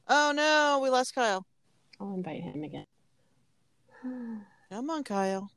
Oh no, we lost Kyle. I'll invite him again. Come on, Kyle.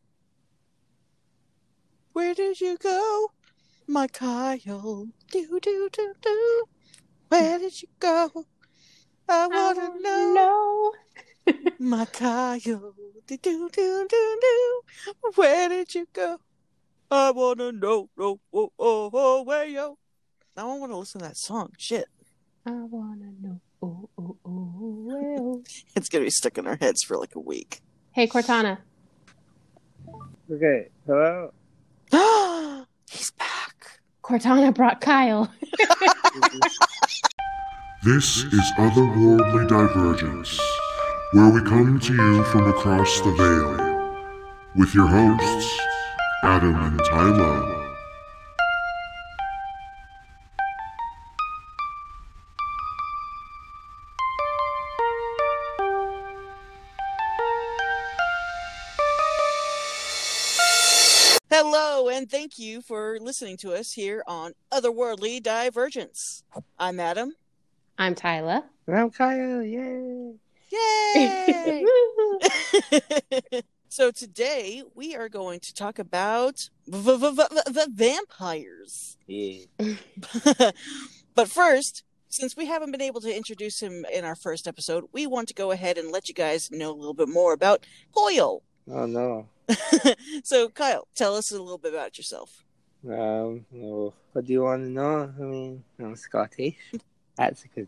Where did you go, my Kyle? Do do do do. Where did you go? I wanna know, my Kyle. Do do do do do. Where did you go? I wanna know. Oh, where yo? Now I want to listen to that song. Shit. I wanna know. Well. It's gonna be stuck in our heads for like a week. Hey, Cortana. Okay, hello? He's back. Cortana brought Kyle. This is Otherworldly Divergence, where we come to you from across the veil, with your hosts, Adam and Tylo. Hello, and thank you for listening to us here on Otherworldly Divergence. I'm Adam. I'm Tyla. And I'm Kyle, yay! Yay! So today we are going to talk about the vampires. Yeah. But first, since we haven't been able to introduce him in our first episode, we want to go ahead and let you guys know a little bit more about Hoyle. Oh no. So, Kyle, tell us a little bit about yourself. Well, what do you want to know? I mean, I'm Scottish. That's a good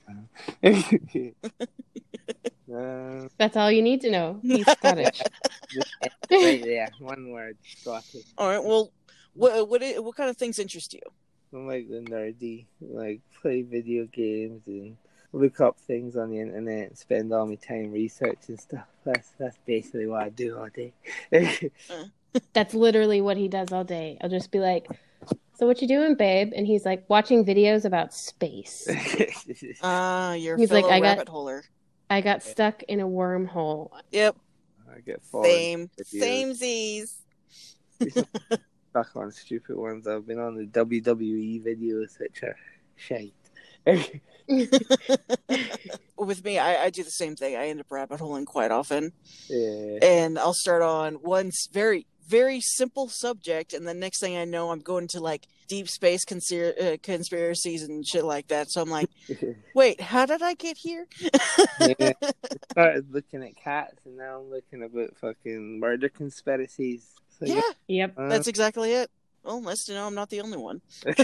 one. That's all you need to know. He's Scottish. Right there, one word, Scottish. All right. Well, what kind of things interest you? I'm like the nerdy, like play video games and look up things on the internet and spend all my time researching stuff. That's basically what I do all day. That's literally what he does all day. I'll just be like, so what you doing, babe? And he's like, watching videos about space. You're He's a fellow like, rabbit holer. I got stuck in a wormhole. Yep. I get Samesies. Stuck on stupid ones. I've been on the WWE videos, which are shite. With me, I do the same thing. I end up rabbit holing quite often. Yeah. And I'll start on one very, very simple subject, and the next thing I know, I'm going to like deep space conspiracies and shit like that. So I'm like, wait, how did I get here? Yeah. I started looking at cats, and now I'm looking about fucking murder conspiracies. So, Yeah. Yep. That's exactly it. Well, nice to know I'm not the only one.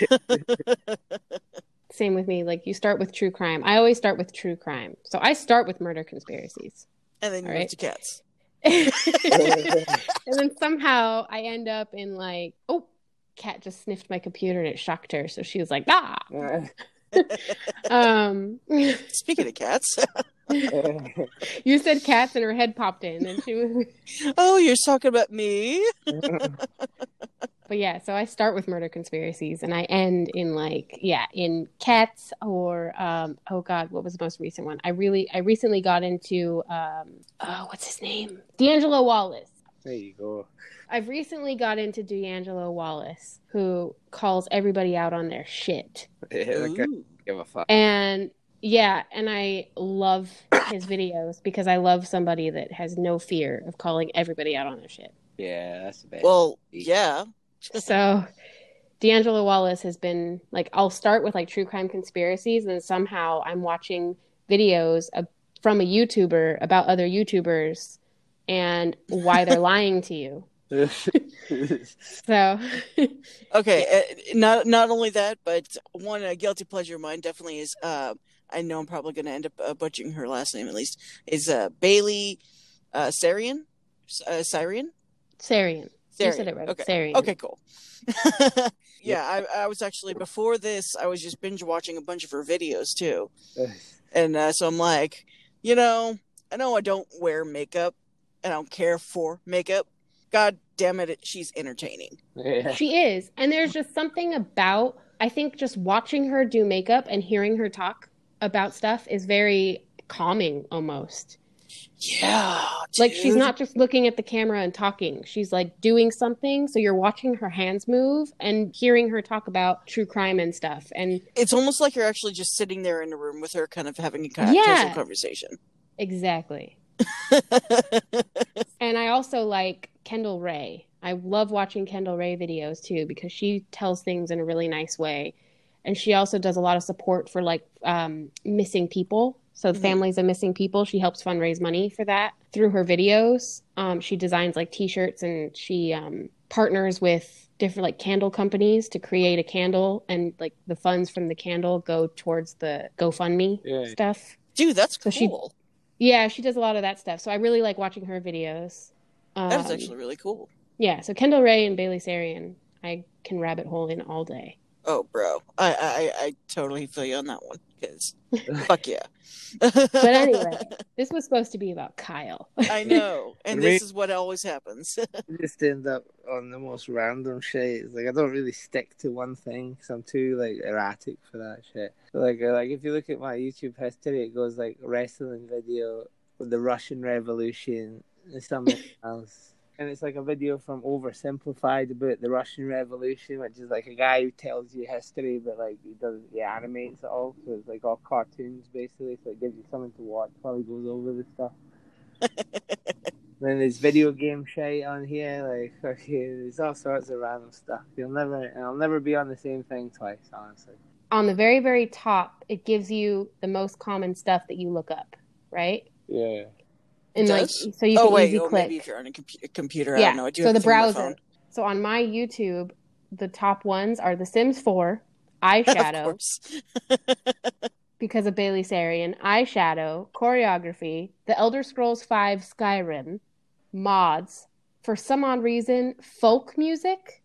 Same with me. Like, you start with true crime. I always start with true crime. So I start with murder conspiracies. And then you move to cats. And then somehow I end up in like, oh, cat just sniffed my computer and it shocked her. So she was like, ah. Speaking of cats. You said cats and her head popped in and she was oh, you're talking about me. But yeah, so I start with murder conspiracies and I end in like, in cats or oh god, what was the most recent one? I recently got into what's his name? D'Angelo Wallace. There you go. I've recently got into D'Angelo Wallace, who calls everybody out on their shit. Give a fuck. And yeah, and I love his videos because I love somebody that has no fear of calling everybody out on their shit. Yeah, that's bad. Well, yeah. So D'Angelo Wallace has been like, I'll start with like true crime conspiracies, and somehow I'm watching videos from a YouTuber about other YouTubers and why they're lying to you. So okay, not only that, but one guilty pleasure of mine definitely is I know I'm probably going to end up butchering her last name at least, is Bailey Sarian. Sarian. You said it right. Okay. Sarian. Okay, cool. Yeah, I was actually, before this, I was just binge watching a bunch of her videos too. And so I'm like, I know I don't wear makeup. I don't care for makeup. God damn it, she's entertaining. Yeah. She is. And there's just something about, I think just watching her do makeup and hearing her talk about stuff is very calming almost. Yeah, Like, she's dude. not just looking at the camera and talking. She's like doing something. So you're watching her hands move and hearing her talk about true crime and stuff. And It's almost like you're actually just sitting there in a room with her, kind of having a Yeah. casual conversation. exactly. And I also like Kendall Ray. I love watching Kendall Ray videos too, because she tells things in a really nice way. And she also does a lot of support for like missing people. So families of missing people, she helps fundraise money for that through her videos. She designs like t-shirts, and she partners with different like candle companies to create a candle, and like the funds from the candle go towards the GoFundMe stuff. Dude, that's So cool. she does a lot of that stuff. So I really like watching her videos. That is actually really cool. Yeah, so Kendall Ray and Bailey Sarian, I can rabbit hole in all day. Oh, bro. I totally feel you on that one. Because, fuck yeah. But anyway, this was supposed to be about Kyle. I know. And this is what always happens. I just end up on the most random shit. It's like, I don't really stick to one thing because I'm too like erratic for that shit. Like if you look at my YouTube history, it goes like wrestling video, the Russian Revolution, and something else. And it's like a video from Oversimplified about the Russian Revolution, which is like a guy who tells you history, but like he animates it all. So it's like all cartoons basically. So it gives you something to watch while he goes over the stuff. Then there's video game shit on here. Like, okay, there's all sorts of random stuff. I'll never be on the same thing twice, honestly. On the very, very top, it gives you the most common stuff that you look up, right? Yeah. And like, does? so you can easy click. click. Maybe if you're on a computer, Yeah. I don't know. I do So the everything on my browser. phone. So on my YouTube, the top ones are The Sims 4, Of Eyeshadow, course. because of Bailey Sarian, Eyeshadow, Choreography, The Elder Scrolls V Skyrim, Mods, for some odd reason, folk music.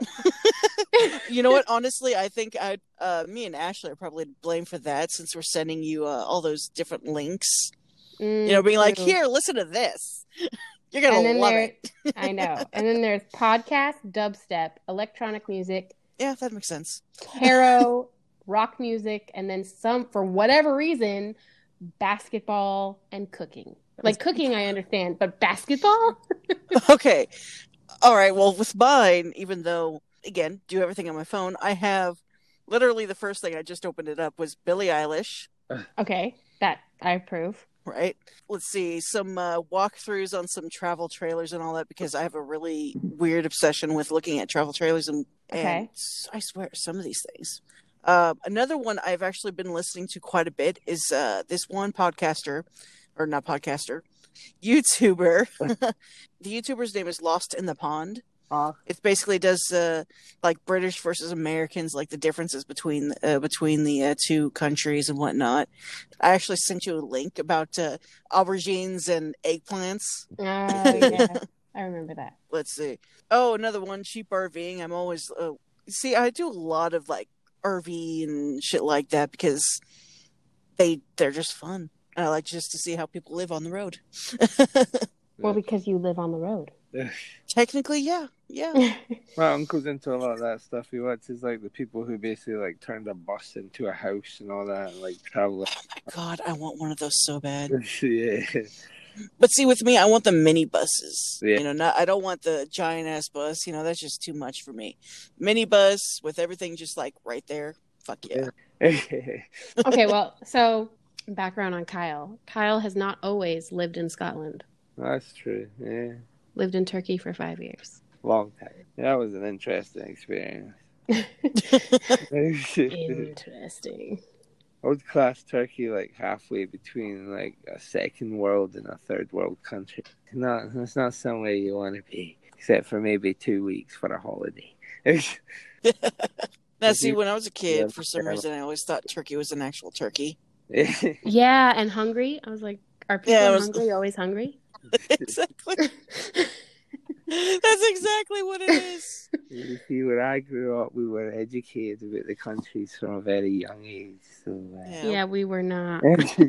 You know what? Honestly, I think me and Ashley are probably to blame for that, since we're sending you all those different links. You know, being like, True. here, listen to this. You're going to love it. I know. And then there's podcast, dubstep, electronic music, Yeah, that makes sense. tarot, rock music, and then some, for whatever reason, basketball and cooking. Like cooking, I understand, but basketball? Okay. All right. Well, with mine, even though, again, do everything on my phone, I have literally the first thing I just opened it up was Billie Eilish. Okay, that I approve. Right. Let's see, some walkthroughs on some travel trailers and all that, because I have a really weird obsession with looking at travel trailers and Okay. I swear some of these things. Another one I've actually been listening to quite a bit is this one YouTuber. The YouTuber's name is Lost in the Pond. It basically does like British versus Americans, like the differences between the two countries and whatnot. I actually sent you a link about aubergines and eggplants. Oh, yeah. I remember that. Let's see. Oh, another one, cheap RVing. I'm always see, I do a lot of like RV and shit like that because they're just fun. I like just to see how people live on the road. Well, because you live on the road. Technically, yeah. My uncle's into a lot of that stuff. He watches like the people who basically like turned a bus into a house and all that, and like travel. Oh my god, I want one of those so bad. Yeah. But see, with me, I want the mini buses. Yeah. You know, I don't want the giant ass bus. You know, that's just too much for me. Mini bus with everything just like right there. Fuck yeah. Okay, well, so background on Kyle. Kyle has not always lived in Scotland. That's true. Yeah. Lived in Turkey for 5 years. Long time. Yeah, that was an interesting experience. Interesting. I would class Turkey like halfway between like a second world and a third world country. It's not somewhere you want to be, except for maybe 2 weeks for a holiday. Now, see, when I was a kid, for some reason, I always thought Turkey was an actual turkey. Yeah, and hungry. I was like, are people hungry always hungry? Exactly. That's exactly what it is. You see, when I grew up, we were educated about the countries from a very young age. So, yeah, we were not.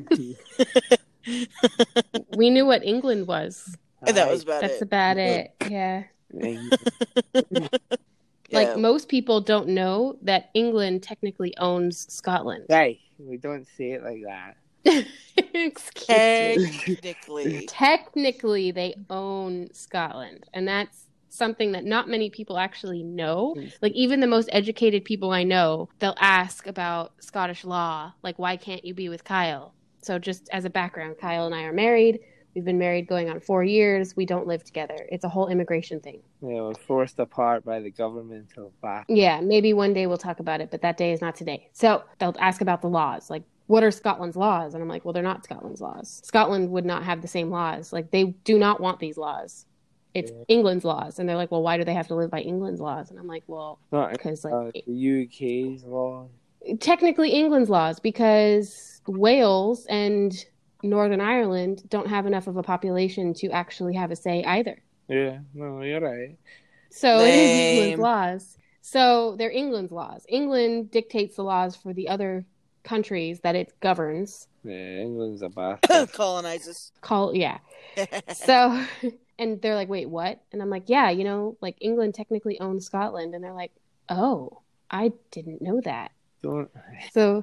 We knew what England was. And that was about That's it. about it. Yeah. Yeah. Like, most people don't know that England technically owns Scotland. Hey, we don't say it like that. Excuse Technically. Technically, they own Scotland, and that's something that not many people actually know. Like, even the most educated people I know, they'll ask about Scottish law, like, why can't you be with Kyle? So just as a background, Kyle and I are married. We've been married going on 4 years. We don't live together. It's a whole immigration thing. Yeah, we're forced apart by the government of back. Yeah, maybe one day we'll talk about it, but that day is not today. So they'll ask about the laws, like, what are Scotland's laws? And I'm like, well, they're not Scotland's laws. Scotland would not have the same laws. Like, they do not want these laws. It's England's laws. And they're like, well, why do they have to live by England's laws? And I'm like, well, because the UK's law. Technically England's laws, because Wales and Northern Ireland don't have enough of a population to actually have a say either. Yeah, no, you're right. So it is England's laws. So they're England's laws. England dictates the laws for the other countries that it governs. Yeah, England's a bastard. Colonizes. Yeah. So, and they're like, wait, what? And I'm like, yeah, like, England technically owns Scotland. And they're like, oh, I didn't know that. So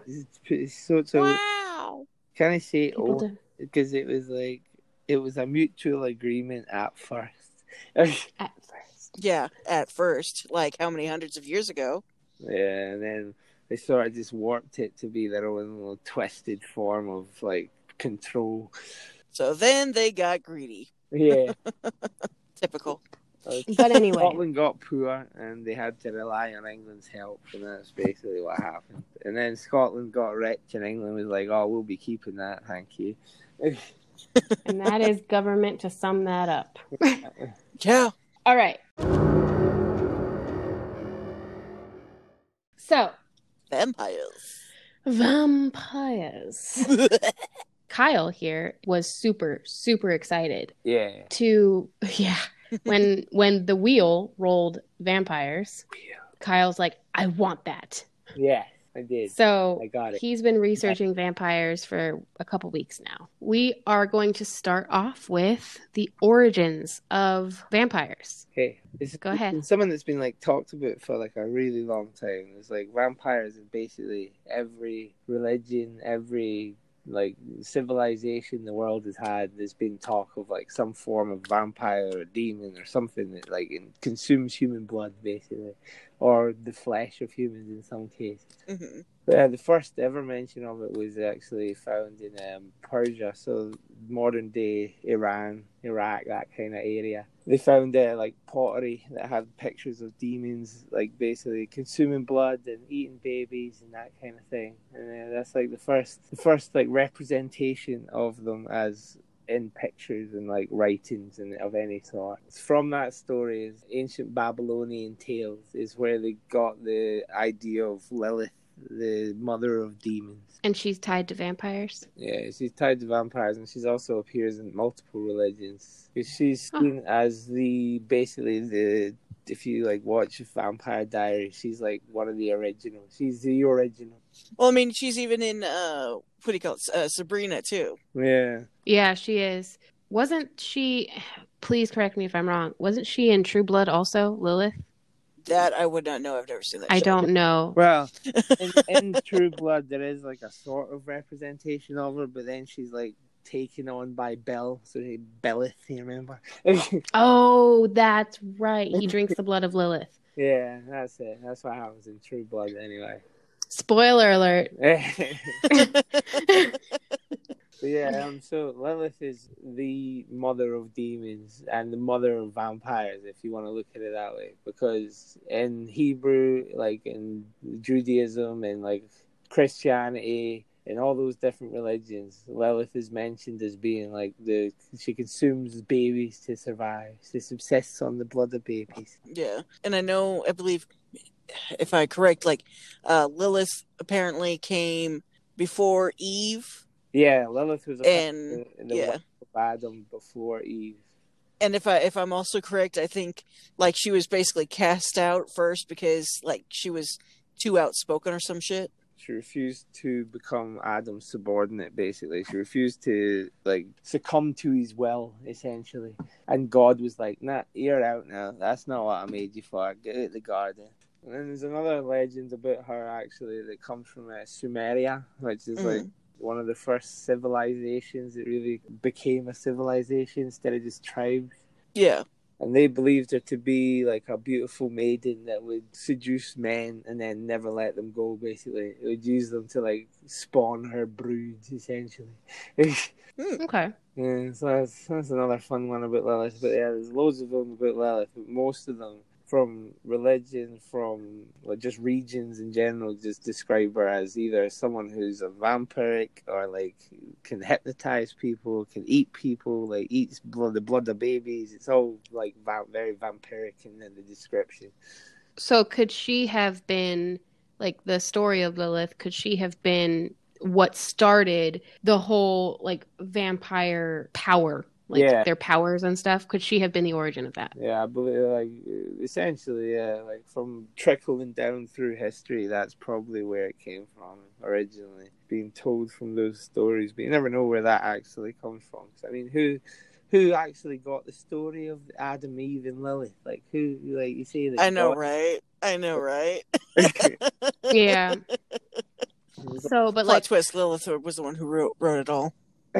wow. Can I say because it was a mutual agreement at first. Yeah, at first. Like, how many hundreds of years ago? Yeah, and then they sort of just warped it to be their own little twisted form of, like, control. So then they got greedy. Yeah. Typical. But anyway. Scotland got poor and they had to rely on England's help, and that's basically what happened. And then Scotland got rich and England was like, oh, we'll be keeping that, thank you. And that is government to sum that up. Yeah. All right. So. Vampires. Kyle here was super, super excited. Yeah. When the wheel rolled vampires, Kyle's like, I want that. Yeah, I did. So I got it. He's been researching vampires for a couple weeks now. We are going to start off with the origins of vampires. Okay. Go ahead. It's something that's been, like, talked about for, like, a really long time. It's like vampires is basically every religion, every, like, civilization the world has had. There's been talk of, like, some form of vampire or demon or something that, like, consumes human blood, basically, or the flesh of humans in some cases. Mm-hmm. But, the first ever mention of it was actually found in Persia, so modern day Iran, Iraq, that kind of area. They found like pottery that had pictures of demons, like, basically consuming blood and eating babies and that kind of thing. And that's like the first like representation of them as in pictures and, like, writings and of any sort. From that story is ancient Babylonian tales, is where they got the idea of Lilith, the mother of demons. And she's tied to vampires? Yeah, she's tied to vampires, and she's also appears in multiple religions. She's seen as if you, like, watch Vampire Diaries, she's, like, one of the originals. She's the original. Well, I mean, she's even in, what do you call it, Sabrina, too. Yeah. Yeah, she is. Wasn't she, please correct me if I'm wrong, wasn't she in True Blood also, Lilith? That I would not know. I've never seen that show. I don't know. Well, in True Blood, there is, like, a sort of representation of her, but then she's, like, taken on by Bel, so Belith, you remember? Oh, that's right. He drinks the blood of Lilith. Yeah, that's it. That's what happens in True Blood, anyway. Spoiler alert. Yeah, so Lilith is the mother of demons and the mother of vampires, if you want to look at it that way. Because in Hebrew, like in Judaism and, like, Christianity and all those different religions, Lilith is mentioned as being, like, she consumes babies to survive. She subsists on the blood of babies. Yeah, and I believe, if I'm correct, like, Lilith apparently came before Eve. Yeah, Lilith was the wife of Adam before Eve. And if I'm also correct, I think, like, she was basically cast out first because, like, she was too outspoken or some shit. She refused to become Adam's subordinate, basically. She refused to, like, succumb to his will, essentially. And God was like, nah, you're out now. That's not what I made you for. Get out the garden. And then there's another legend about her, actually, that comes from Sumeria, which is, like, one of the first civilizations that really became a civilization instead of just tribes. Yeah. And they believed her to be like a beautiful maiden that would seduce men and then never let them go, basically. It would use them to like spawn her brood, essentially. Okay. Yeah, so that's another fun one about Lilith. But yeah, there's loads of them about Lilith, but most of them from religion, from like just regions in general, just describe her as either someone who's a vampiric or like can hypnotize people, can eat people, like eats the blood of babies. It's all like very vampiric in the description. So could she have been, like the story of Lilith, could she have been what started the whole like vampire power? Like their powers and stuff. Could she have been the origin of that? Yeah, I believe, like, essentially, yeah, like from trickling down through history, that's probably where it came from originally, being told from those stories. But you never know where that actually comes from. 'Cause, I mean, who actually got the story of Adam, Eve, and Lilith? Like, who, like, you say that? I know, right? I know, right? Yeah. So, but Plot like, twist, Lilith was the one who wrote it all.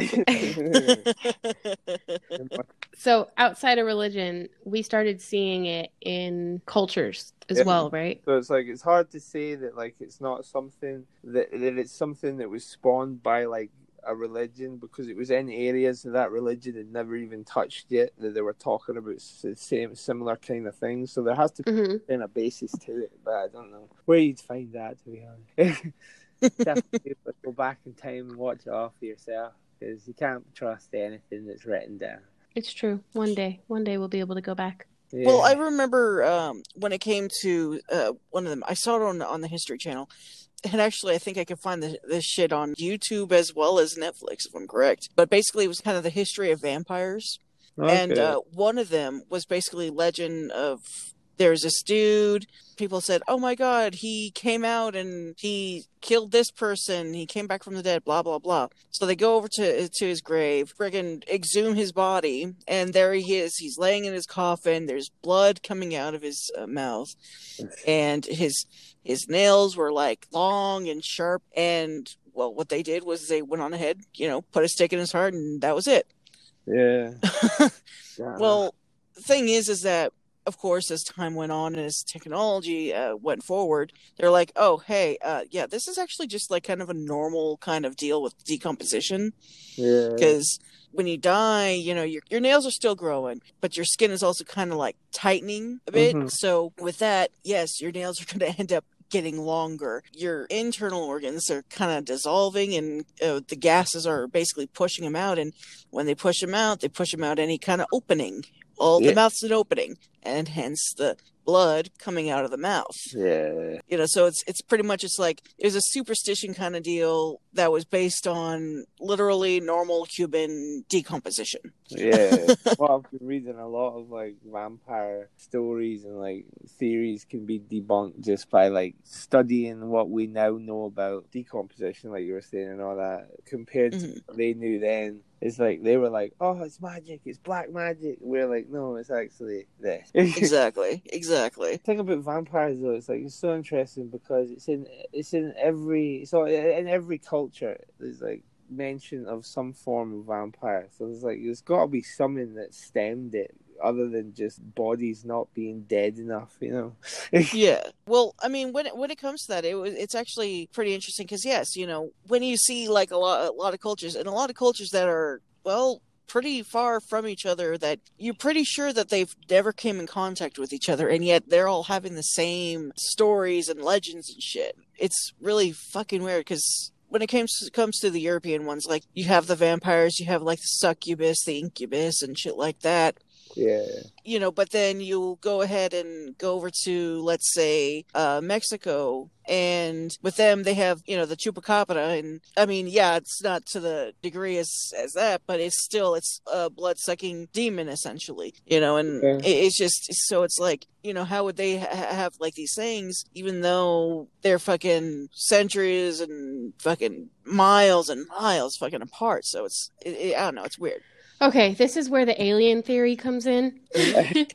So outside of religion, we started seeing it in cultures as well, right? So it's like, it's hard to say that like it's not something that it's something that was spawned by like a religion, because it was in areas that religion had never even touched yet, that they were talking about similar kind of things. So there has to be a basis to it, but I don't know where you'd find that, to be honest. Definitely go back in time and watch it all for yourself, because you can't trust anything that's written down. It's true. One day we'll be able to go back. Yeah. Well, I remember when it came to one of them, I saw it on the History Channel. And actually, I think I could find this shit on YouTube as well as Netflix, if I'm correct. But basically, it was kind of the history of vampires. Okay. And one of them was basically legend of, there's this dude, people said, oh my god, he came out and he killed this person, he came back from the dead, blah, blah, blah. So they go over to his grave, friggin' exhume his body, and there he is. He's laying in his coffin, there's blood coming out of his mouth, and his nails were like long and sharp, and well, what they did was they went on ahead, put a stake in his heart, and that was it. Yeah. Well, the thing is that, of course, as time went on and as technology went forward, they're like, oh, hey, yeah, this is actually just like kind of a normal kind of deal with decomposition. Yeah. Because when you die, your nails are still growing, but your skin is also kind of like tightening a bit. Mm-hmm. So with that, yes, your nails are going to end up getting longer. Your internal organs are kind of dissolving, and the gases are basically pushing them out. And when they push them out any kind of opening. The mouth's an opening, and hence the blood coming out of the mouth. Yeah. So it's pretty much just like, it was a superstition kind of deal that was based on literally normal human decomposition. Yeah. Well, I've been reading a lot of like vampire stories, and like theories can be debunked just by like studying what we now know about decomposition, like you were saying, and all that, compared to what they knew then. It's like they were like, oh, it's magic, it's black magic. We're like, no, it's actually this. Exactly. The thing about vampires, though, it's like, it's so interesting because it's in every culture. There's like mention of some form of vampire. So there's got to be something that stemmed it, other than just bodies not being dead enough, Yeah. Well, I mean, when it comes to that, it's actually pretty interesting because, yes, when you see like a lot of cultures, and a lot of cultures that are, well, pretty far from each other, that you're pretty sure that they've never came in contact with each other, and yet they're all having the same stories and legends and shit. It's really fucking weird because when it comes to the European ones, like, you have the vampires, you have like the succubus, the incubus, and shit like that. Yeah. But then you'll go ahead and go over to, let's say, Mexico, and with them they have, the chupacabra, and I mean, yeah, it's not to the degree as that, but it's a blood-sucking demon, essentially, and it's just, so it's like, how would they have like these things, even though they're fucking centuries and fucking miles and miles fucking apart? So I don't know, it's weird. Okay, this is where the alien theory comes in. Okay,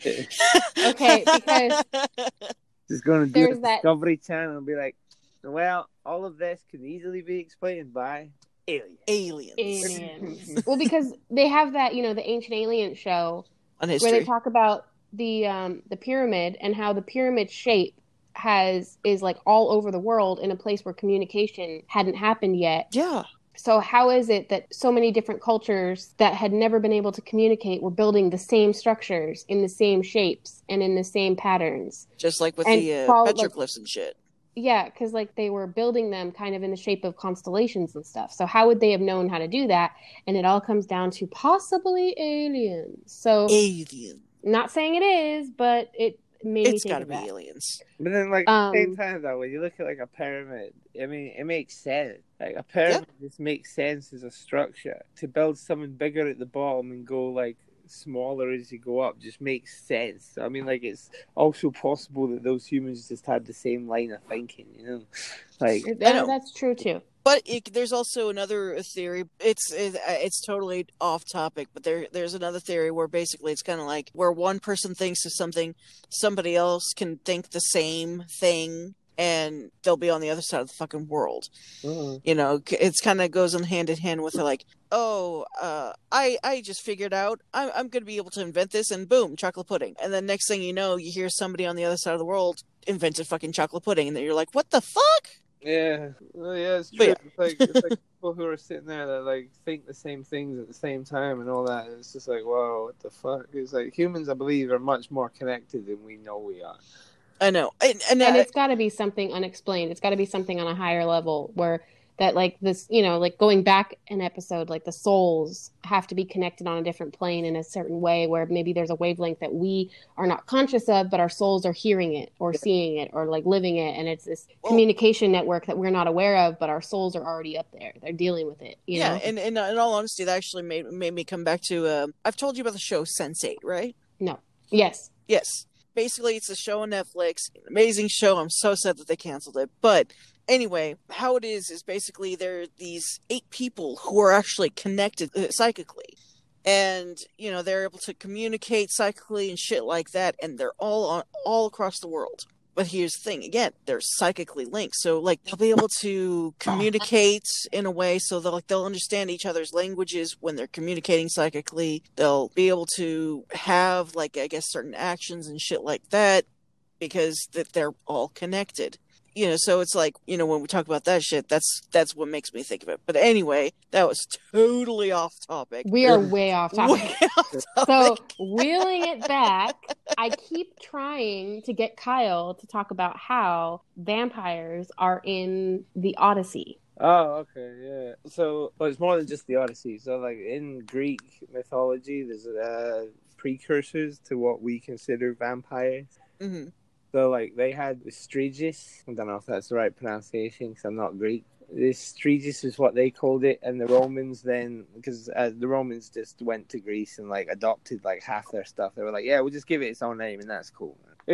because just going to do a Discovery Channel and be like, well, all of this can easily be explained by Aliens. Well, because they have that, the Ancient Aliens show On where history. they talk about the pyramid and how the pyramid shape is like all over the world in a place where communication hadn't happened yet. Yeah. So how is it that so many different cultures that had never been able to communicate were building the same structures in the same shapes and in the same patterns? Just like with And the follow- petroglyphs and shit. Yeah, because like they were building them kind of in the shape of constellations and stuff. So how would they have known how to do that? And it all comes down to possibly aliens. So Alien. not saying it is, but it made me It's think gotta of be that. aliens. But then, like, at the same time, though, when you look at, like, a pyramid, I mean, it makes sense. Like, a pyramid just makes sense as a structure. To build something bigger at the bottom and go, like, smaller as you go up just makes sense. I mean, like, it's also possible that those humans just had the same line of thinking, you know? Like, That's true, too. But there's also another theory. It's totally off topic, but there's another theory where basically it's kind of like where one person thinks of something, somebody else can think the same thing, and they'll be on the other side of the fucking world. You know, it's kind of goes on hand in hand with like, I just figured out I'm going to be able to invent this, and boom, chocolate pudding. And then next thing you know, you hear somebody on the other side of the world invented fucking chocolate pudding, and then you're like, what the fuck? Yeah, well, yeah, it's true. Yeah. It's like people who are sitting there that like think the same things at the same time and all that. It's just like, whoa, what the fuck? It's like humans, I believe, are much more connected than we know we are. I know, and it's got to be something unexplained. It's got to be something on a higher level where that like this, like going back an episode, like the souls have to be connected on a different plane in a certain way where maybe there's a wavelength that we are not conscious of, but our souls are hearing it or seeing it or like living it. And it's this communication network that we're not aware of, but our souls are already up there. They're dealing with it. You know? And in all honesty, that actually made me come back to, I've told you about the show Sense8, right? No. Yes. Basically, it's a show on Netflix. An amazing show. I'm so sad that they canceled it. But anyway, how it is basically there are these 8 people who are actually connected psychically. And, they're able to communicate psychically and shit like that. And they're all across the world. But here's the thing, again, they're psychically linked. So, like, they'll be able to communicate in a way so they'll understand each other's languages when they're communicating psychically. They'll be able to have, like, I guess, certain actions and shit like that because they're all connected. So it's like, when we talk about that shit, that's what makes me think of it. But anyway, that was totally off topic. We are way off topic. So wheeling it back, I keep trying to get Kyle to talk about how vampires are in the Odyssey. Oh, okay, yeah. So, but it's more than just the Odyssey. So, like, in Greek mythology, there's precursors to what we consider vampires. Mm-hmm. So, like, they had the Striges. I don't know if that's the right pronunciation because I'm not Greek. The Striges is what they called it, and the Romans then, because the Romans just went to Greece and, like, adopted, like, half their stuff. They were like, yeah, we'll just give it its own name, and that's cool.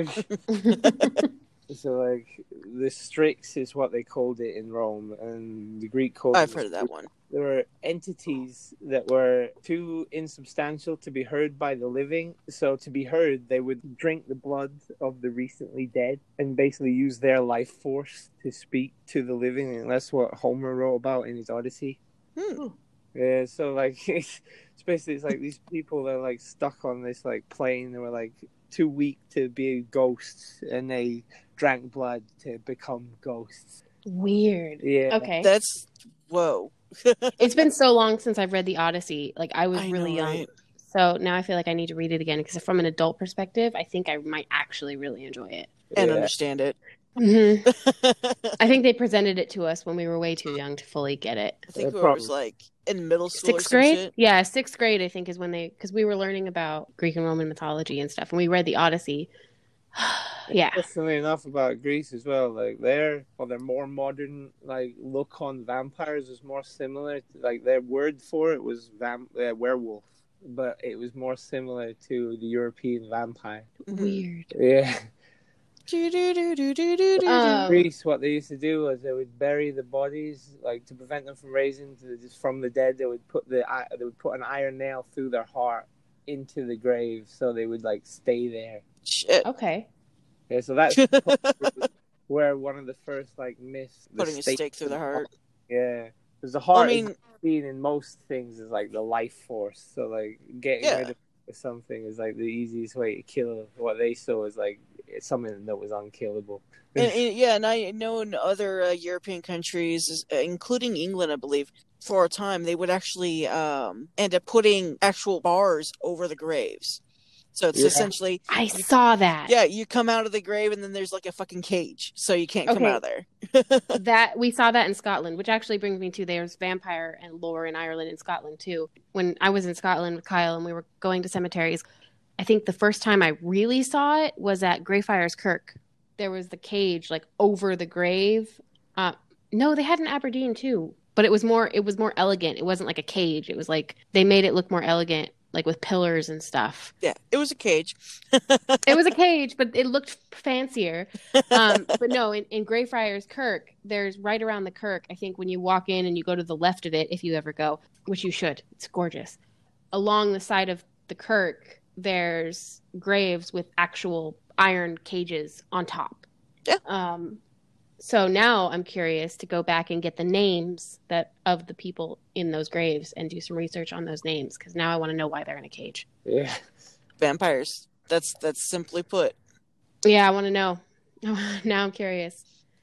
So, like, the Strix is what they called it in Rome, and the Greek called I've heard of that one. There were entities that were too insubstantial to be heard by the living. So to be heard, they would drink the blood of the recently dead and basically use their life force to speak to the living. And that's what Homer wrote about in his Odyssey. Yeah, so like it's basically like these people that are like stuck on this like plane. They were like too weak to be ghosts, and they drank blood to become ghosts. Weird. Yeah. Okay. That's whoa. It's been so long since I've read the Odyssey. Like I was really young. Right? So now I feel like I need to read it again because from an adult perspective, I think I might actually really enjoy it. And understand it. Mm-hmm. I think they presented it to us when we were way too young to fully get it. I think it was like in middle school. 6th grade? Shit. Yeah, 6th grade I think is when because we were learning about Greek and Roman mythology and stuff, and we read the Odyssey. Yeah. Interestingly enough about Greece as well, like their more modern like look on vampires was more similar to, like their word for it was werewolf, but it was more similar to the European vampire. Weird. Yeah. Do. Greece, what they used to do was they would bury the bodies, like to prevent them from raising from the dead. They would put an iron nail through their heart into the grave, so they would like stay there. Shit. Okay. Yeah, so that's where one of the first like myths. Putting a stake through the heart. Yeah. Because the heart, I mean, is seen in most things is like the life force. So like getting rid of something is like the easiest way to kill. What they saw is like something that was unkillable. And I know in other European countries, including England, I believe, for a time they would actually end up putting actual bars over the graves. So it's essentially... I saw that. Yeah, you come out of the grave and then there's like a fucking cage, so you can't come out of there. That we saw that in Scotland, which actually brings me to there's vampire and lore in Ireland and Scotland too. When I was in Scotland with Kyle and we were going to cemeteries, I think the first time I really saw it was at Greyfriars Kirk. There was the cage like over the grave. No, they had in Aberdeen too, but it was more elegant. It wasn't like a cage. It was like they made it look more elegant, like with pillars and stuff. Yeah, it was a cage. It was a cage, but it looked fancier. But no, in Greyfriars Kirk, there's right around the kirk, I think when you walk in and you go to the left of it, if you ever go, which you should, it's gorgeous. Along the side of the kirk, there's graves with actual iron cages on top. Yeah. So now I'm curious to go back and get the names of the people in those graves and do some research on those names, because now I want to know why they're in a cage. Yeah. Vampires. That's simply put. Yeah, I want to know. Now I'm curious.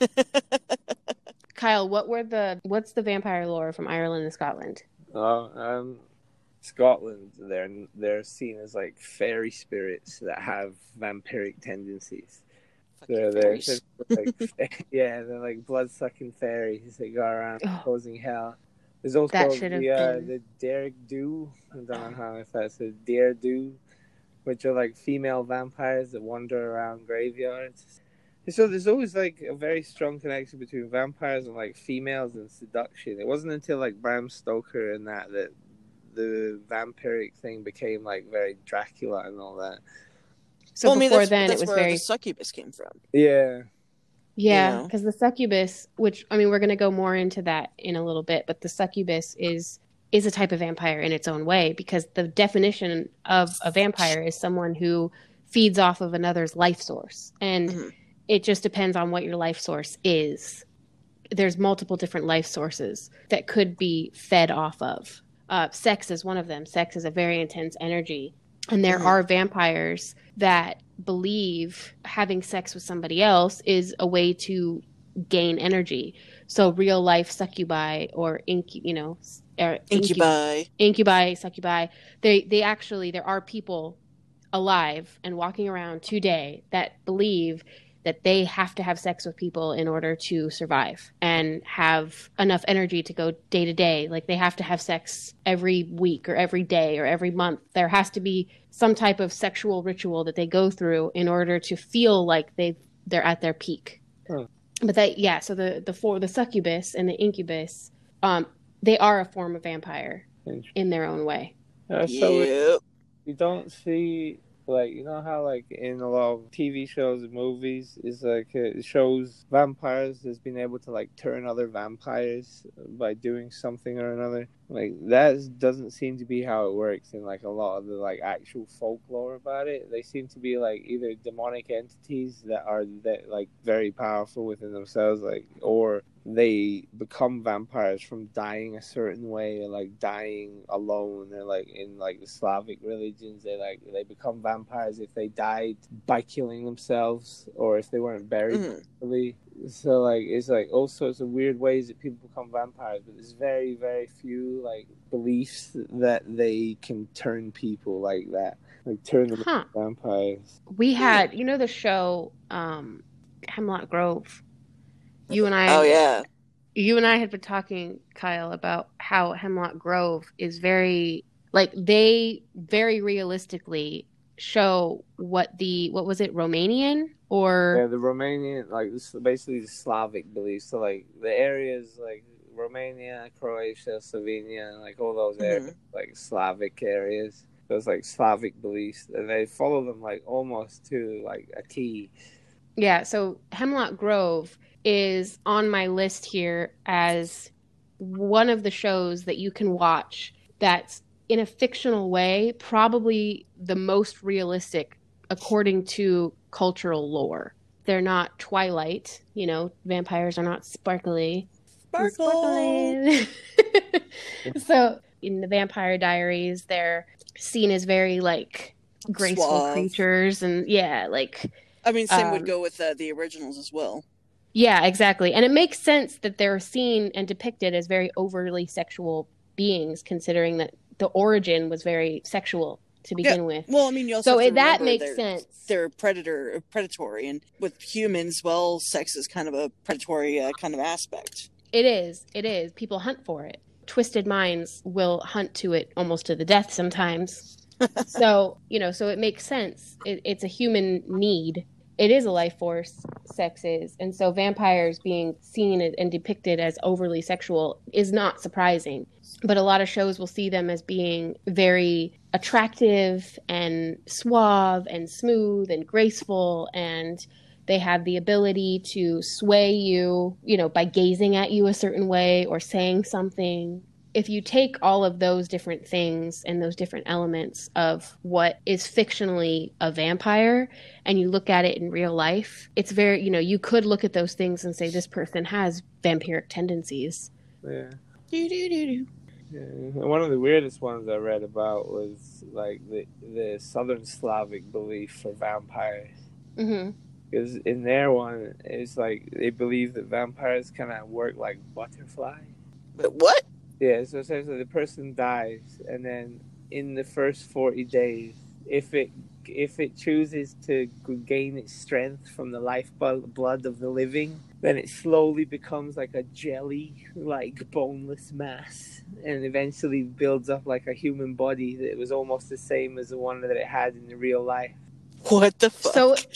Kyle, what's the vampire lore from Ireland and Scotland? Scotland, they're seen as like fairy spirits that have vampiric tendencies. They're like, yeah, they're like blood-sucking fairies that go around causing hell. There's also the Derg-du. I don't know how if that's a Dare-du, which are like female vampires that wander around graveyards. And so there's always like a very strong connection between vampires and like females and seduction. It wasn't until like Bram Stoker and that the vampiric thing became like very Dracula and all that. So before then, that's it was where very the succubus came from. Yeah. Yeah, because the succubus, which, I mean, we're going to go more into that in a little bit, but the succubus is a type of vampire in its own way, because the definition of a vampire is someone who feeds off of another's life source. And it just depends on what your life source is. There's multiple different life sources that could be fed off of. Sex is one of them. Sex is a very intense energy. And there are vampires that believe having sex with somebody else is a way to gain energy. So real life succubi or incubi, succubi, they actually, there are people alive and walking around today that believe that they have to have sex with people in order to survive and have enough energy to go day to day. Like they have to have sex every week or every day or every month. There has to be some type of sexual ritual that they go through in order to feel like they're at their peak. Oh. But so the succubus and the incubus, they are a form of vampire in their own way. So we don't see, like, you know how like in a lot of TV shows and movies is like it shows vampires as being able to like turn other vampires by doing something or another. Like that doesn't seem to be how it works in like a lot of the like actual folklore about it. They seem to be like either demonic entities that are like very powerful within themselves, like, or they become vampires from dying a certain way, or like dying alone, or like in like the Slavic religions they become vampires if they died by killing themselves or if they weren't buried properly. So like it's like all sorts of weird ways that people become vampires, but there's very, very few like beliefs that they can turn people like that, like turn them into vampires. We had, the show Hemlock Grove. You and I. Oh yeah. You and I had been talking, Kyle, about how Hemlock Grove is very, like, they very realistically show what was it, Romanian or? Yeah, the Romanian, like, basically the Slavic beliefs. So, like, the areas, like, Romania, Croatia, Slovenia, like, all those areas, like, Slavic areas. Those, like, Slavic beliefs. And they follow them, like, almost to, like, a T. Yeah, so Hemlock Grove is on my list here as one of the shows that you can watch that's in a fictional way probably the most realistic according to cultural lore. They're not Twilight, vampires are not sparkly. Sparkle. So in the Vampire Diaries, they're seen as very like graceful Suave. creatures, and yeah, like I mean, same would go with the originals as well. yeah, exactly. And it makes sense that they're seen and depicted as very overly sexual beings, considering that the origin was very sexual to begin with. Well, I mean, you also have to that remember makes sense. They're predatory, and with humans, well, sex is kind of a predatory kind of aspect. It is. People hunt for it. Twisted minds will hunt to it almost to the death sometimes. So, so it makes sense. It's a human need. It is a life force, sex is. And so vampires being seen and depicted as overly sexual is not surprising. But a lot of shows will see them as being very attractive and suave and smooth and graceful, and they have the ability to sway you, by gazing at you a certain way or saying something. If you take all of those different things and those different elements of what is fictionally a vampire and you look at it in real life, it's very, you could look at those things and say this person has vampiric tendencies. Yeah. Do-do-do-do. Yeah. One of the weirdest ones I read about was like the Southern Slavic belief for vampires. Mm-hmm. Because in their one, it's like they believe that vampires kind of work like butterflies. But what? Yeah, so essentially the person dies, and then in the first 40 days, if it chooses to gain its strength from the lifeblood of the living, then it slowly becomes like a jelly-like boneless mass, and eventually builds up like a human body that was almost the same as the one that it had in the real life. What the fuck?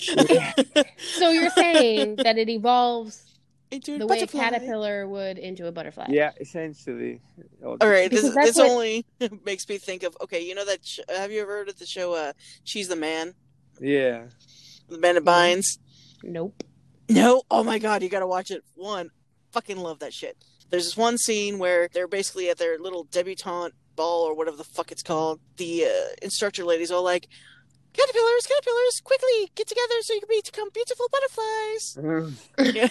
So you're saying that it evolves into the way a caterpillar would into a butterfly? Yeah, essentially. All right, this what... only makes me think of, okay, that have you ever heard of the show She's the Man? Yeah. The Man That Binds? Nope. No? Oh my god, you gotta watch it. One, fucking love that shit. There's this one scene where they're basically at their little debutante ball or whatever the fuck it's called. The instructor lady's all like, Caterpillars, quickly, get together so you can become beautiful butterflies.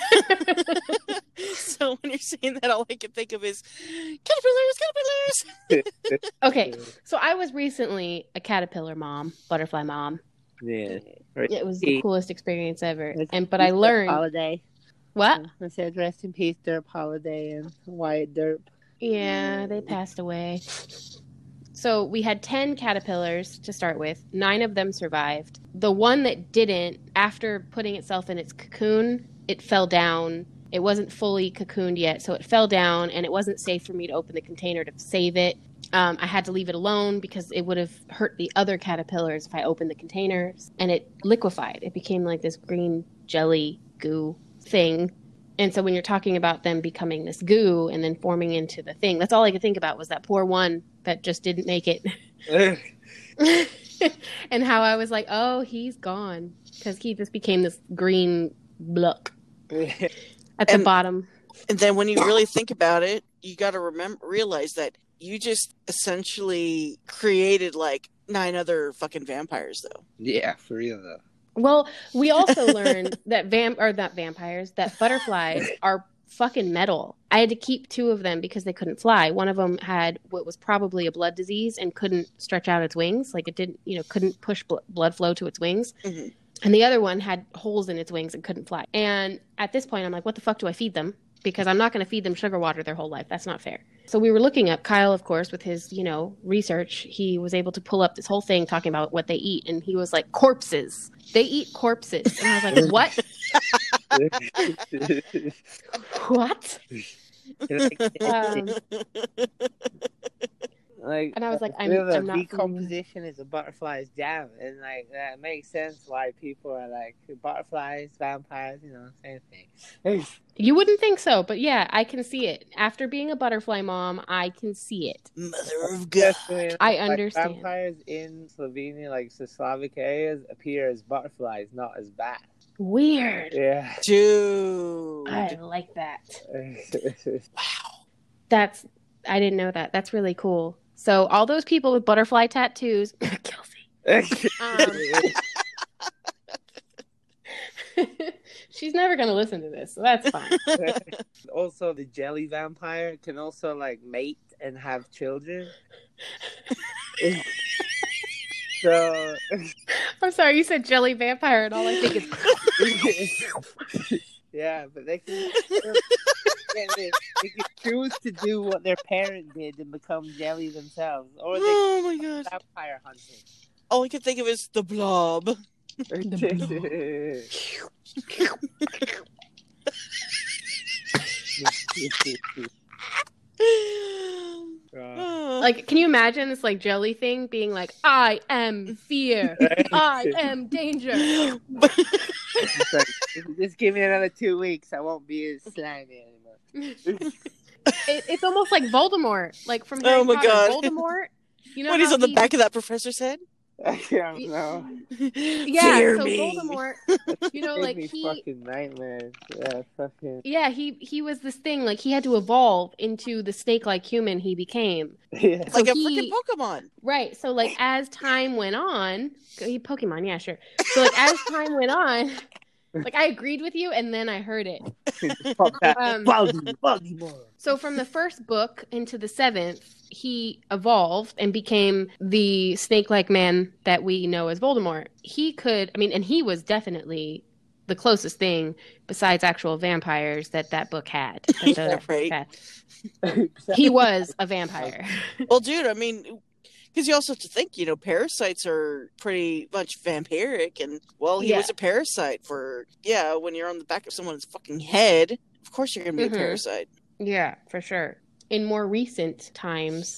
So when you're saying that, all I can think of is caterpillars. Okay, so I was recently a caterpillar mom, butterfly mom. Yeah. It was the coolest experience ever. But I learned... Holiday. What? I said rest in peace, Derp Holiday and Wyatt Derp. Yeah, they passed away. So we had 10 caterpillars to start with. 9 of them survived. The one that didn't, after putting itself in its cocoon, it fell down. It wasn't fully cocooned yet, so it fell down, and it wasn't safe for me to open the container to save it. I had to leave it alone because it would have hurt the other caterpillars if I opened the containers. And it liquefied. It became like this green jelly goo thing. And so when you're talking about them becoming this goo and then forming into the thing, that's all I could think about was that poor one that just didn't make it. And how I was like, oh, he's gone. Because he just became this green bluck at the bottom. And then when you really think about it, you got to realize that you just essentially created like 9 other fucking vampires, though. Yeah, for real, though. Well, we also learned that that butterflies are fucking metal. I had to keep 2 of them because they couldn't fly. One of them had what was probably a blood disease and couldn't stretch out its wings. Like it didn't, couldn't push blood flow to its wings. Mm-hmm. And the other one had holes in its wings and couldn't fly. And at this point, I'm like, what the fuck do I feed them? Because I'm not going to feed them sugar water their whole life. That's not fair. So we were looking up, Kyle, of course, with his, research. He was able to pull up this whole thing talking about what they eat. And he was like, corpses. They eat corpses. And I was like, what? Like, and I was like, I'm not. Decomposition is a butterfly's jam, and like that makes sense why people are like butterflies, vampires, same thing. You wouldn't think so, but yeah, I can see it. After being a butterfly mom, I can see it. Mother of God. I understand. Vampires in Slovenia, like the Slavic areas, appear as butterflies, not as bats. Weird. Yeah. Dude. I like that. Wow. I didn't know that. That's really cool. So all those people with butterfly tattoos, Kelsey, She's never gonna listen to this, so that's fine. Also, the jelly vampire can also like mate and have children. So I'm sorry, you said jelly vampire, and all I think is yeah, but they can choose to do what their parent did and become jelly themselves, or they Oh my god! vampire hunting. All I can think of is the Blob. like, can you imagine this like jelly thing being like, I am fear, I am danger. Like, just give me another 2 weeks, I won't be as slimy anymore. It's almost like Voldemort, like from Harry Potter. God. Voldemort, you know, when he's on the back of that professor's head. I don't know. Yeah, Fear so me. Voldemort, you know, like fucking nightmares. Yeah, fucking. Yeah, he was this thing, like he had to evolve into the snake-like human he became. Yeah. It's like a freaking Pokemon. Right. So like as time went on, Pokemon, yeah, sure. So like as time went on, like I agreed with you and then I heard it. So from the first book into the 7th, he evolved and became the snake-like man that we know as Voldemort. He could, I mean, and he was definitely the closest thing besides actual vampires that book had. Right. He was a vampire. Well, dude, I mean, because you also have to think, you know, parasites are pretty much vampiric, and well, he was a parasite for when you're on the back of someone's fucking head, of course you're gonna be a parasite. Yeah, for sure. In more recent times,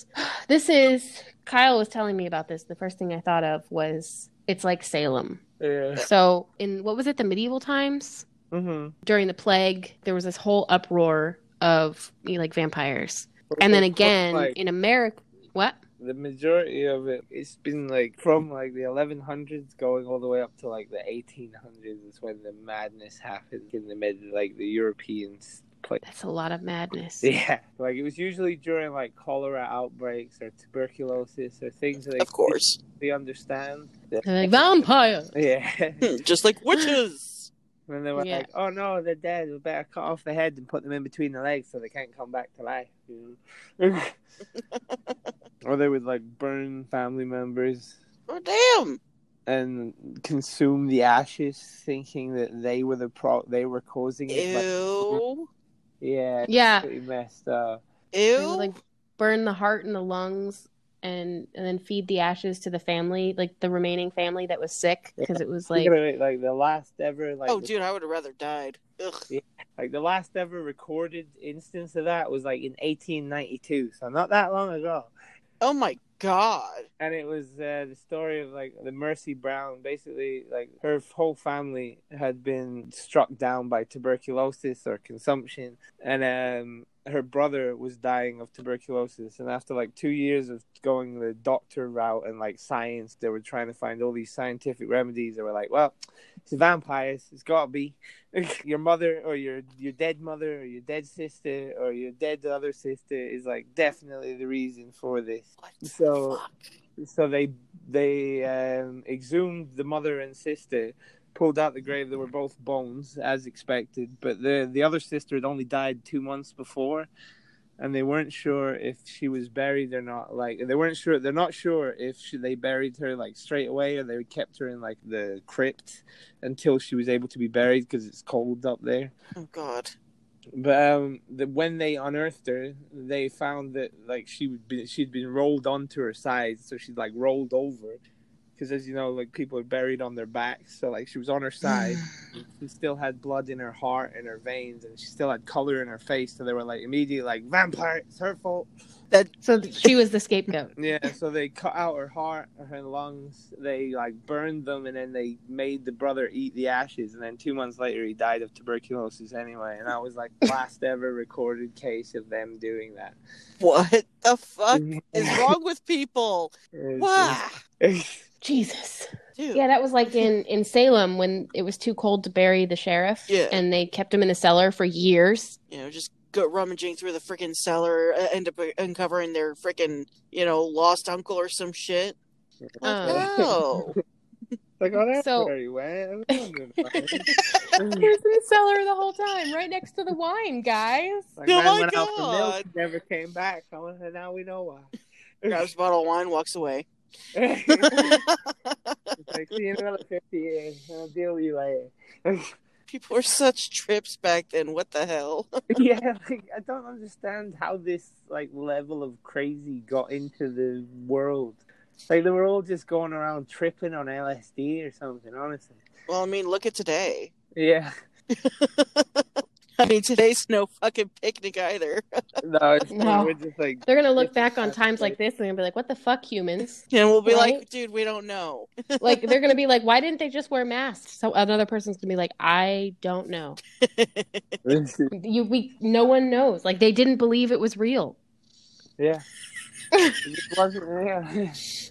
Kyle was telling me about this. The first thing I thought of was it's like Salem. Yeah. So in, what was it, the medieval times? Mm-hmm. During the plague, there was this whole uproar of like vampires. And then again, in America, what? The majority of it's been like from like the 1100s going all the way up to like the 1800s is when the madness happened in the the Europeans. That's a lot of madness. Yeah, like it was usually during like cholera outbreaks or tuberculosis or things that of course they understand. Like vampires. Yeah, just like witches. And they were like, "Oh no, they're dead. We better cut off the head and put them in between the legs so they can't come back to life." You know? Or they would like burn family members. Oh damn! And consume the ashes, thinking that they were they were causing it. Ew. Yeah. Pretty messed up. Ew. They would like burn the heart and the lungs, and then feed the ashes to the family, like the remaining family that was sick, because it was like the last ever dude, I would have rather died. Ugh. Yeah, like the last ever recorded instance of that was like in 1892, so not that long ago. Oh my god. And it was the story of like the Mercy Brown. Basically, like her whole family had been struck down by tuberculosis or consumption, and her brother was dying of tuberculosis. And after like 2 years of going the doctor route and like science, they were trying to find all these scientific remedies. They were like, well, it's vampires. It's got to be your mother or your dead mother or your dead sister or your dead other sister is like definitely the reason for this. So they exhumed the mother and sister, pulled out the grave. They were both bones, as expected, but the other sister had only died 2 months before, and they weren't sure if she was buried or not. Like they're not sure if they buried her like straight away or they kept her in like the crypt until she was able to be buried because it's cold up there. Oh god. But when they unearthed her, they found that like she'd been rolled onto her side, so she'd like rolled over. Because as you know, like people are buried on their backs, so like she was on her side. She still had blood in her heart and her veins, and she still had color in her face. So they were like immediately like, vampire, it's her fault. So she was the scapegoat. Yeah, so they cut out her heart, her lungs. They like burned them, and then they made the brother eat the ashes. And then 2 months later, he died of tuberculosis anyway. And that was like the last ever recorded case of them doing that. What the fuck is wrong with people? Wow. Jesus. Dude. Yeah, that was like in Salem when it was too cold to bury the sheriff. Yeah. And they kept him in a cellar for years. You know, just go rummaging through the freaking cellar, end up uncovering their freaking, lost uncle or some shit. Oh. Like, oh, that's So- where he went. I was wondering about it. He was in the cellar the whole time, right next to the wine, guys. Like, Oh man my went out for milk, God. never came back. Oh, and now we know why. Grabs a bottle of wine, walks away. It's like, see you in another 50 years. I'll deal with you later. People were such trips back then. What the hell? Yeah, like, I don't understand how this like level of crazy got into the world. Like, they were all just going around tripping on LSD or something, honestly. Well, I mean, look at today. Yeah. I mean, today's no fucking picnic either. No, it's No. we're just like, They're gonna look back on times like this and they're gonna be like, "What the fuck, humans?" And we'll be Right? like, dude, we don't know. Like they're gonna be like, "Why didn't they just wear masks?" So another person's gonna be like, "I don't know." No one knows. Like they didn't believe it was real. yeah. It just wasn't real.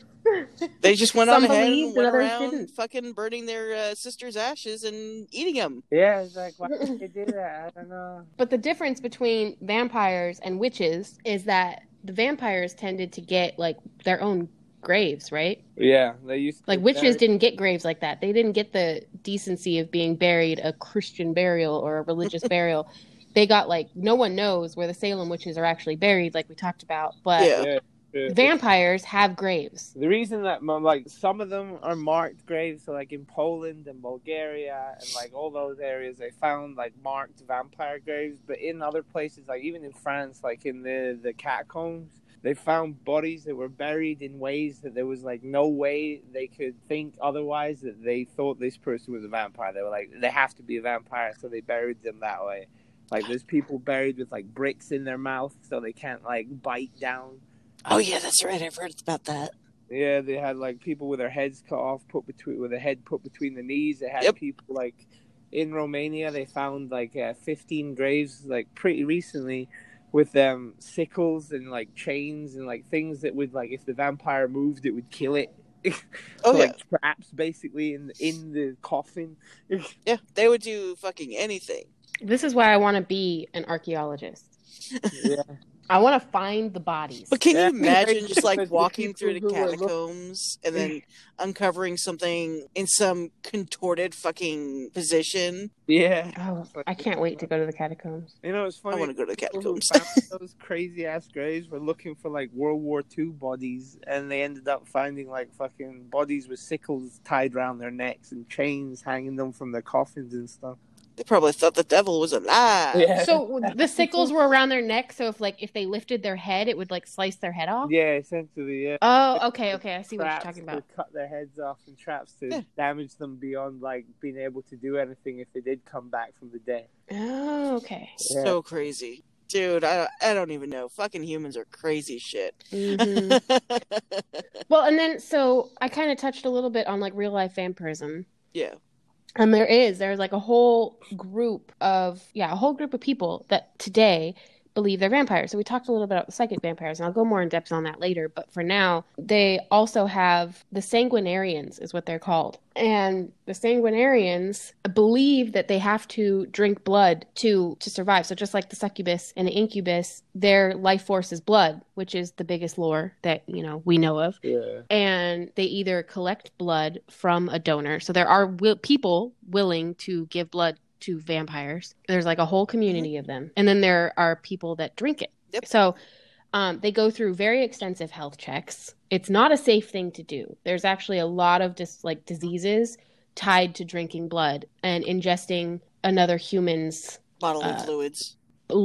They just went Some on ahead and believed went and others around didn't. fucking burning their sister's ashes and eating them. Yeah, it's like, why did they do that? I don't know. But the difference between vampires and witches is that the vampires tended to get like their own graves, right? Yeah, they used to Like witches didn't get graves like that. They didn't get the decency of being buried a Christian burial or a religious burial. They got like no one knows where the Salem witches are actually buried, like we talked about. But Yeah. vampires have graves. The reason that like some of them are marked graves, so like in Poland and Bulgaria and like all those areas, they found like marked vampire graves. But in other places, like even in France, like in the catacombs, they found bodies that were buried in ways that there was like no way they could think otherwise, that they thought this person was a vampire. They were like, they have to be a vampire, so they buried them that way. Like there's people buried with like bricks in their mouth so they can't like bite down. Oh, yeah, that's right. I've heard about that. Yeah, they had like people with their heads cut off, with a head put between the knees. They had Yep. people like in Romania. They found like 15 graves like pretty recently with sickles and like chains and like things that would like if the vampire moved, it would kill it. Oh, So, yeah. like traps basically in the coffin. Yeah, they would do fucking anything. This is why I want to be an archaeologist. Yeah. I want to find the bodies. But can Yeah. you imagine just like Because the walking people through the who were catacombs and then uncovering something in some contorted fucking position? Yeah. Oh, I can't wait to go to the catacombs. You know, it's funny. I want to go to the People who catacombs. found those crazy ass graves were looking for like World War II bodies, and they ended up finding like fucking bodies with sickles tied around their necks and chains hanging them from their coffins and stuff. They probably thought the devil was alive. So the sickles were around their neck, so if they lifted their head, it would like slice their head off? Yeah, essentially, yeah. Oh, okay, I see what you're Traps talking to about. cut their heads off and traps to Yeah. damage them beyond like being able to do anything if they did come back from the dead. Oh, okay. Yeah. So crazy. Dude, I don't even know. Fucking humans are crazy shit. Mhm. Well, and then so I kind of touched a little bit on like real life vampirism. Yeah. And there's like a whole group of people that today believe they're vampires. So we talked a little bit about psychic vampires, and I'll go more in depth on that later. But for now, they also have the sanguinarians, is what they're called. And the sanguinarians believe that they have to drink blood to survive. So just like the succubus and the incubus, their life force is blood, which is the biggest lore that we know of. Yeah. And they either collect blood from a donor. So there are people willing to give blood to vampires. There's like a whole community of them. And then there are people that drink it. Yep. So they go through very extensive health checks. It's not a safe thing to do. There's actually a lot of diseases tied to drinking blood and ingesting another human's Bodily fluids.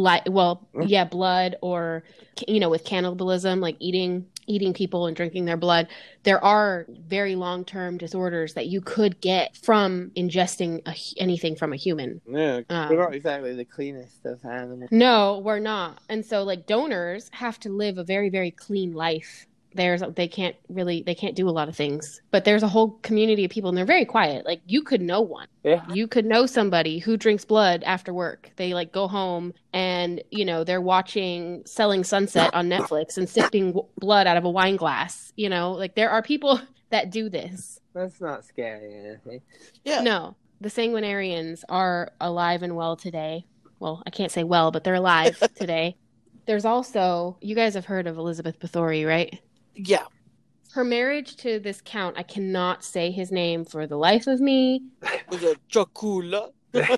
blood, or with cannibalism, like eating people and drinking their blood. There are very long-term disorders that you could get from ingesting anything from a human. Yeah, we're not exactly the cleanest of animals. No, we're not. And so like donors have to live a very, very clean life. They can't do a lot of things, but there's a whole community of people, and they're very quiet. Like you could know one. Yeah. You could know somebody who drinks blood after work. They like go home and they're watching Selling Sunset on Netflix and sipping blood out of a wine glass. Like there are people that do this. That's not scary or anything. Yeah. No, the sanguinarians are alive and well today. Well, I can't say well, but they're alive today. There's also, you guys have heard of Elizabeth Bathory, right? Yeah. Her marriage to this count, I cannot say his name for the life of me. Was it Dracula?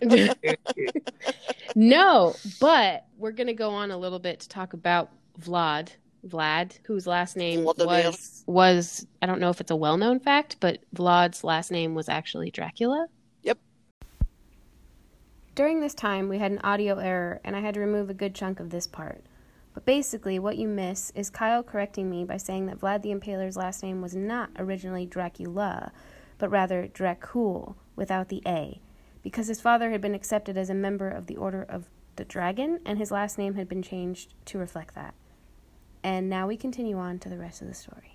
No, but we're going to go on a little bit to talk about Vlad, whose last name was, I don't know if it's a well-known fact, but Vlad's last name was actually Dracula. Yep. During this time, we had an audio error, and I had to remove a good chunk of this part. But basically, what you miss is Kyle correcting me by saying that Vlad the Impaler's last name was not originally Dracula, but rather Dracul, without the A, because his father had been accepted as a member of the Order of the Dragon, and his last name had been changed to reflect that. And now we continue on to the rest of the story.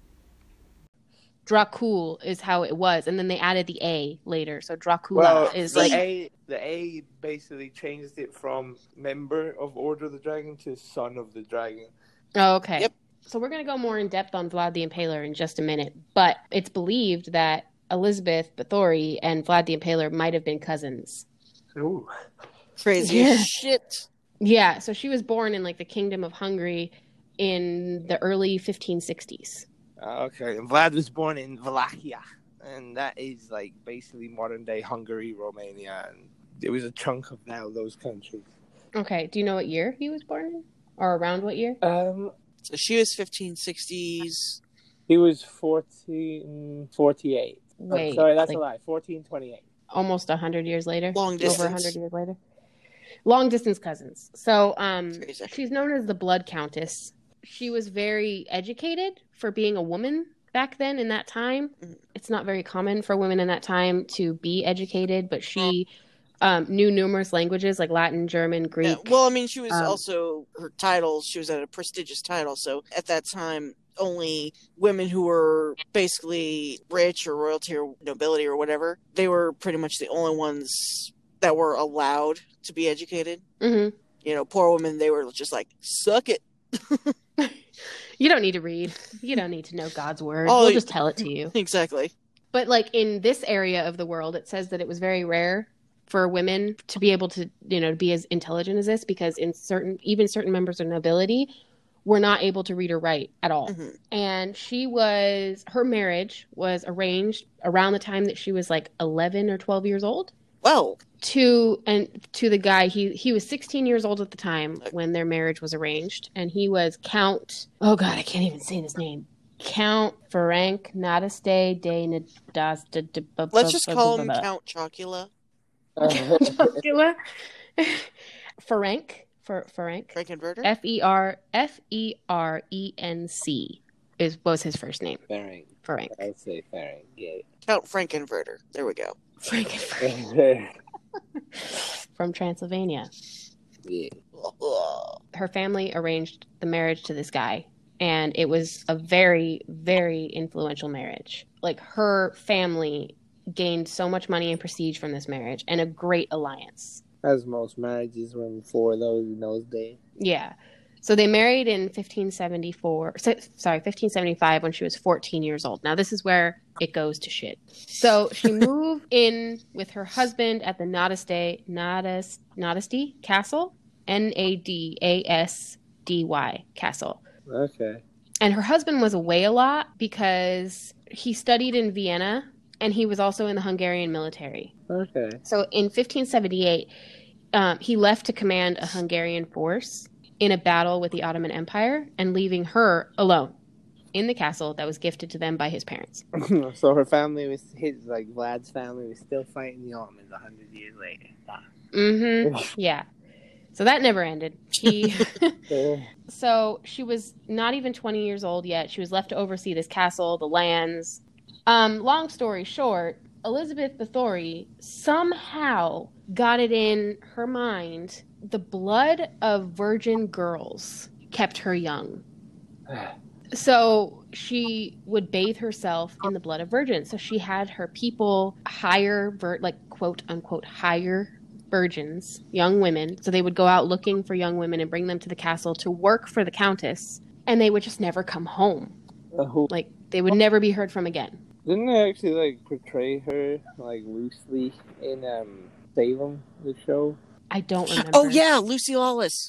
Dracul is how it was, and then they added the A later, so Dracula is the like... The A basically changed it from member of Order of the Dragon to son of the dragon. Oh, okay. Yep. So we're going to go more in depth on Vlad the Impaler in just a minute, but it's believed that Elizabeth Bathory and Vlad the Impaler might have been cousins. Ooh. Crazy as shit. Yeah, so she was born in like the Kingdom of Hungary in the early 1560s. Okay, and Vlad was born in Wallachia, and that is like basically modern day Hungary, Romania, and it was a chunk of now those countries. Okay, do you know what year he was born in? Or around what year? So she was 1560s. He was 1448. Wait, sorry, that's a lie. 1428. Almost 100 years later. Long distance. Over 100 years later. Long distance cousins. So Crazy. she's known as the Blood Countess. She was very educated for being a woman back then in that time. It's not very common for women in that time to be educated, but she knew numerous languages like Latin, German, Greek. Yeah, well, I mean, she was also, her title, she was at a prestigious title, so at that time, only women who were basically rich or royalty or nobility or whatever, they were pretty much the only ones that were allowed to be educated. Mm-hmm. You know, poor women, they were just like, suck it. You don't need to read. You don't need to know God's word. We'll just tell it to you. Exactly. But like in this area of the world, it says that it was very rare for women to be able to, to be as intelligent as this, because in certain members of nobility were not able to read or write at all. Mm-hmm. And her marriage was arranged around the time that she was like 11 or 12 years old. Well, to the guy, he was 16 years old at the time when their marriage was arranged, and he was Count, oh god, I can't even say his name, Count Ferenc Nadaste de Nadasta. Let's just call him Count Chocula. Chocula. Ferenc. Frankenberger. Ferenc was his first name. Ferenc. I'd say Ferenc. Yeah. Count Frankenberger. There we go. Frankenberger. From Transylvania. Yeah. Her family arranged the marriage to this guy, and it was a very, very influential marriage. Like, her family gained so much money and prestige from this marriage, and a great alliance. As most marriages were for those in those days. Yeah. So they married in 1575 when she was 14 years old. Now this is where it goes to shit. So she moved in with her husband at the Nadasdy Castle, Nadasdy Castle. Okay. And her husband was away a lot because he studied in Vienna, and he was also in the Hungarian military. Okay. So in 1578, he left to command a Hungarian force in a battle with the Ottoman Empire, and leaving her alone in the castle that was gifted to them by his parents. So her family was Vlad's family was still fighting the Ottomans 100 years later. Mm-hmm. Yeah. So that never ended. So she was not even 20 years old yet. She was left to oversee this castle, the lands. Long story short, Elizabeth Bathory somehow got it in her mind the blood of virgin girls kept her young. So she would bathe herself in the blood of virgins. So she had her people hire, quote unquote, hire virgins, young women. So they would go out looking for young women and bring them to the castle to work for the countess. And they would just never come home. Like, they would never be heard from again. Didn't they actually portray her loosely in Salem, the show? I don't remember. Oh yeah, Lucy Lawless.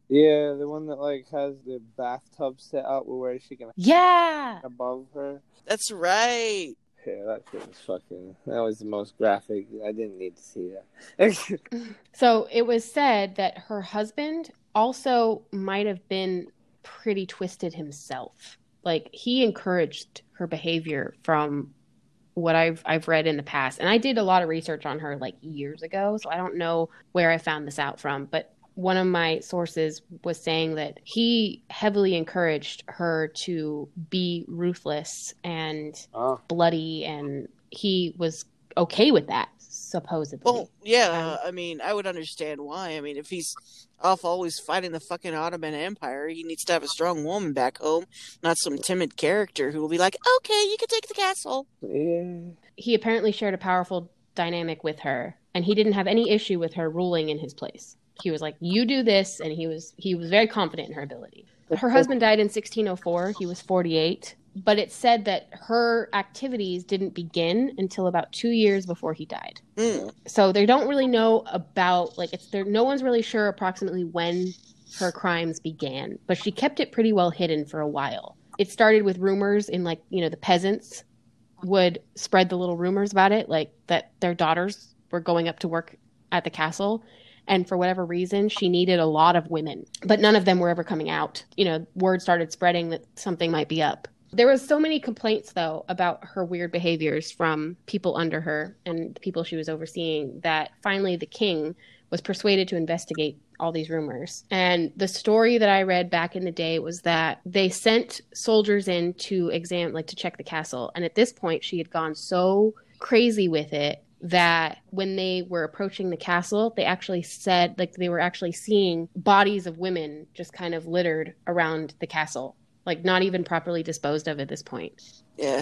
Yeah, the one that like has the bathtub set up where she can Yeah. above her. That's right. Yeah, that shit was fucking. That was the most graphic. I didn't need to see that. So it was said that her husband also might have been pretty twisted himself. Like he encouraged her behavior from what I've read in the past. And I did a lot of research on her like years ago, so I don't know where I found this out from, but one of my sources was saying that he heavily encouraged her to be ruthless and bloody, and he was okay with that, supposedly. Well, yeah, I mean, I would understand why. I mean, if he's off always fighting the fucking Ottoman Empire, he needs to have a strong woman back home, not some timid character who will be like, okay, you can take the castle. Yeah. He apparently shared a powerful dynamic with her, and he didn't have any issue with her ruling in his place. He was like, you do this, and he was very confident in her ability. Her husband died in 1604. He was 48. But it said that her activities didn't begin until about 2 years before he died. Mm. So they don't really know about, like, no one's really sure approximately when her crimes began. But she kept it pretty well hidden for a while. It started with rumors in, like, you know, the peasants would spread the little rumors about it, like that their daughters were going up to work at the castle. And for whatever reason, she needed a lot of women. But none of them were ever coming out. You know, word started spreading that something might be up. There was so many complaints, though, about her weird behaviors from people under her and the people she was overseeing that finally the king was persuaded to investigate all these rumors. And the story that I read back in the day was that they sent soldiers in to to check the castle. And at this point, she had gone so crazy with it that when they were approaching the castle, they actually said, like, they were actually seeing bodies of women just kind of littered around the castle. Like, not even properly disposed of at this point. Yeah.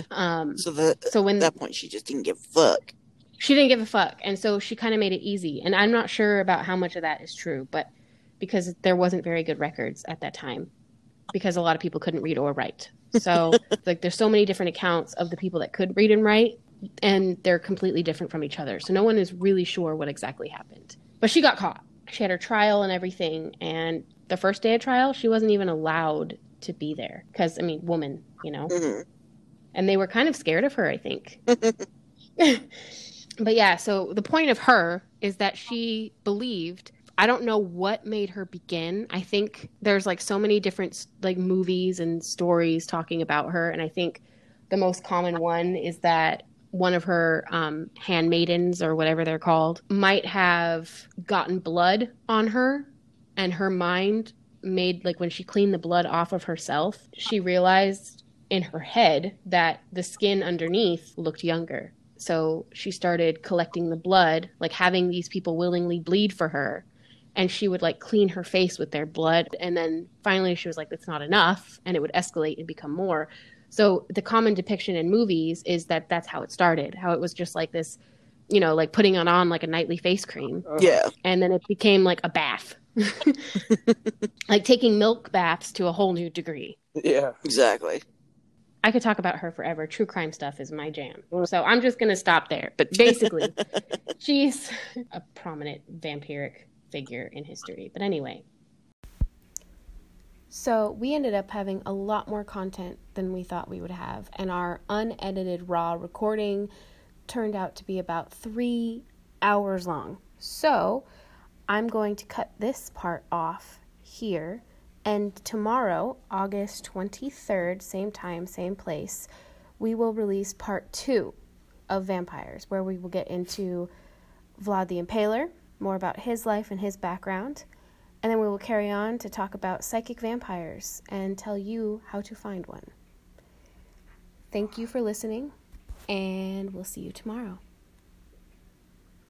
So when at that point, she just didn't give a fuck. She didn't give a fuck. And so she kind of made it easy. And I'm not sure about how much of that is true, but because there wasn't very good records at that time, because a lot of people couldn't read or write. So like, there's so many different accounts of the people that could read and write, and they're completely different from each other. So no one is really sure what exactly happened. But she got caught. She had her trial and everything. And the first day of trial, she wasn't even allowed to be there. Because, I mean, woman, you know. Mm-hmm. And they were kind of scared of her, I think. But yeah, so the point of her is that she believed, I don't know what made her begin. I think there's like so many different like movies and stories talking about her. And I think the most common one is that one of her handmaidens, or whatever they're called, might have gotten blood on her, and her mind made, like, when she cleaned the blood off of herself, she realized in her head that the skin underneath looked younger. So she started collecting the blood, like having these people willingly bleed for her, and she would like clean her face with their blood. And then finally she was like, that's not enough, and it would escalate and become more. So the common depiction in movies is that that's how it started, how it was just like this, you know, like putting on like a nightly face cream. Yeah. And then it became like a bath. Like taking milk baths to a whole new degree. Yeah. Exactly. I could talk about her forever. True crime stuff is my jam. So I'm just going to stop there. But basically, she's a prominent vampiric figure in history. But anyway. So we ended up having a lot more content than we thought we would have. And our unedited raw recording turned out to be about 3 hours long. So I'm going to cut this part off here. And tomorrow, August 23rd, same time, same place, we will release part 2 of Vampires, where we will get into Vlad the Impaler, more about his life and his background, and then we will carry on to talk about psychic vampires and tell you how to find one. Thank you for listening, and we'll see you tomorrow.